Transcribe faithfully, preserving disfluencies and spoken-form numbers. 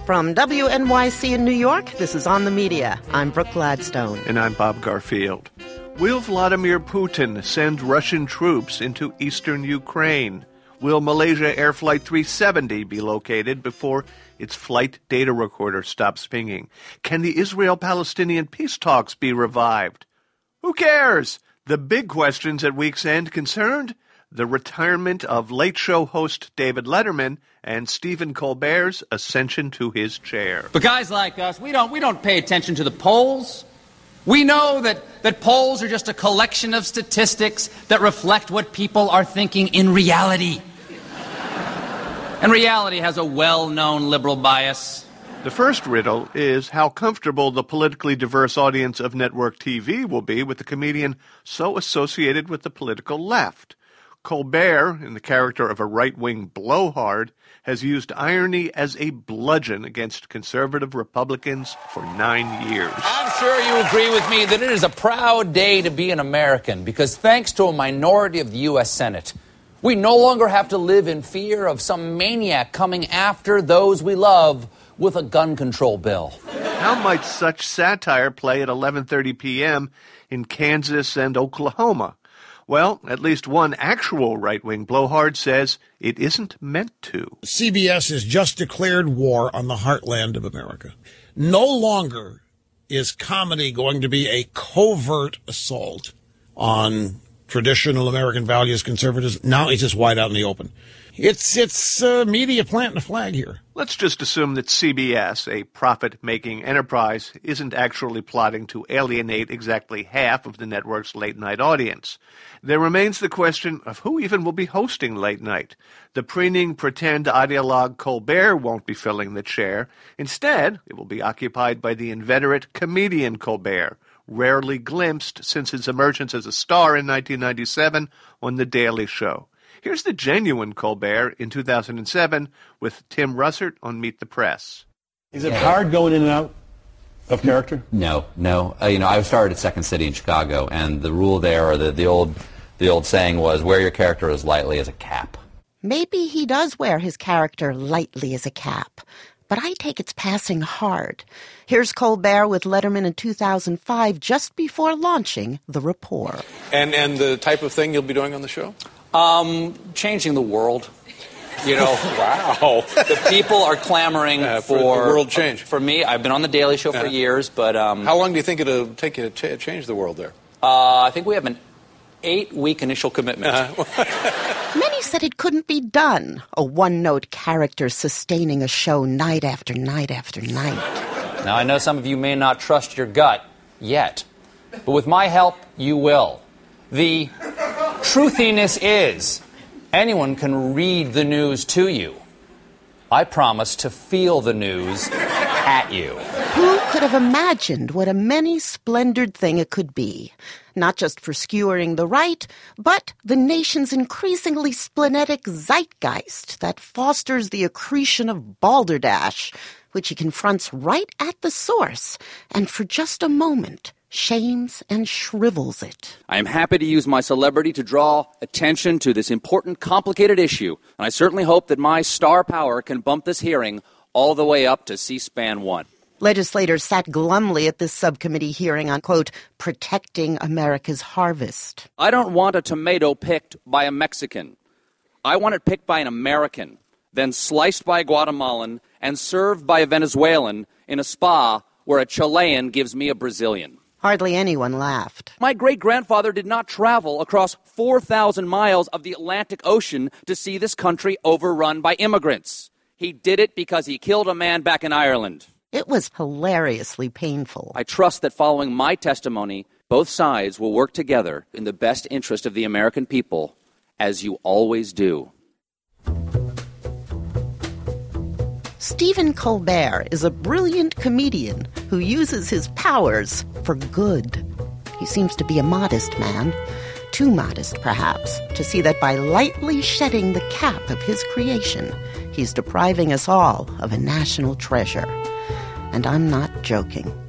From W N Y C in New York, this is On the Media. I'm Brooke Gladstone. And I'm Bob Garfield. Will Vladimir Putin send Russian troops into eastern Ukraine? Will Malaysia Air Flight three seventy be located before its flight data recorder stops pinging? Can the Israel-Palestinian peace talks be revived? Who cares? The big questions at week's end concerned the retirement of Late Show host David Letterman and Stephen Colbert's ascension to his chair. But guys like us, we don't we don't pay attention to the polls. We know that, that polls are just a collection of statistics that reflect what people are thinking in reality. And reality has a well-known liberal bias. The first riddle is how comfortable the politically diverse audience of network T V will be with a comedian so associated with the political left. Colbert, in the character of a right-wing blowhard, has used irony as a bludgeon against conservative Republicans for nine years. I'm sure you agree with me that it is a proud day to be an American because thanks to a minority of the U S Senate, we no longer have to live in fear of some maniac coming after those we love with a gun control bill. How might such satire play at eleven thirty p.m. in Kansas and Oklahoma? Well, at least one actual right-wing blowhard says it isn't meant to. C B S has just declared war on the heartland of America. No longer is comedy going to be a covert assault on traditional American values, conservatives. Now it's just wide out in the open. It's it's uh, media planting a flag here. Let's just assume that C B S, a profit-making enterprise, isn't actually plotting to alienate exactly half of the network's late-night audience. There remains the question of who even will be hosting late night. The preening pretend ideologue Colbert won't be filling the chair. Instead, it will be occupied by the inveterate comedian Colbert, rarely glimpsed since his emergence as a star in nineteen ninety-seven on The Daily Show. Here's the genuine Colbert in two thousand seven with Tim Russert on Meet the Press. Is it hard going in and out of character? No, no. Uh, you know, I started at Second City in Chicago, and the rule there, or the, the old the old saying was, wear your character as lightly as a cap. Maybe he does wear his character lightly as a cap, but I take it's passing hard. Here's Colbert with Letterman in two thousand five, just before launching The Rapport. And and the type of thing you'll be doing on the show? Um, changing the world. You know, wow. The people are clamoring uh, for, for the world change. For me, I've been on The Daily Show for uh, years, but... Um, how long do you think it'll take you to ch- change the world there? Uh, I think we have an eight-week initial commitment. Uh-huh. Many said it couldn't be done, a one-note character sustaining a show night after night after night. Now, I know some of you may not trust your gut yet, but with my help, you will. The truthiness is, anyone can read the news to you. I promise to feel the news at you. Who could have imagined what a many-splendored thing it could be? Not just for skewering the right, but the nation's increasingly splenetic zeitgeist that fosters the accretion of balderdash, which he confronts right at the source, and for just a moment shames and shrivels it. I am happy to use my celebrity to draw attention to this important, complicated issue, and I certainly hope that my star power can bump this hearing all the way up to C-SPAN one. Legislators sat glumly at this subcommittee hearing on, quote, protecting America's harvest. I don't want a tomato picked by a Mexican. I want it picked by an American, then sliced by a Guatemalan, and served by a Venezuelan in a spa where a Chilean gives me a Brazilian. Hardly anyone laughed. My great-grandfather did not travel across four thousand miles of the Atlantic Ocean to see this country overrun by immigrants. He did it because he killed a man back in Ireland. It was hilariously painful. I trust that following my testimony, both sides will work together in the best interest of the American people, as you always do. Stephen Colbert is a brilliant comedian who uses his powers for good. He seems to be a modest man, too modest perhaps, to see that by lightly shedding the cap of his creation, he's depriving us all of a national treasure. And I'm not joking.